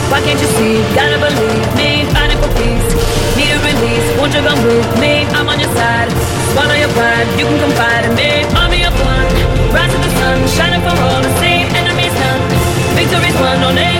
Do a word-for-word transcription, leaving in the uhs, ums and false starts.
Why can't you see? Gotta believe me, fighting for peace. Need a release, won't you come with me? I'm on your side. Swallow your pride, you can confide in me. Army of one, rise to the sun, shining for all to see. Enemies none, victory's won, no name.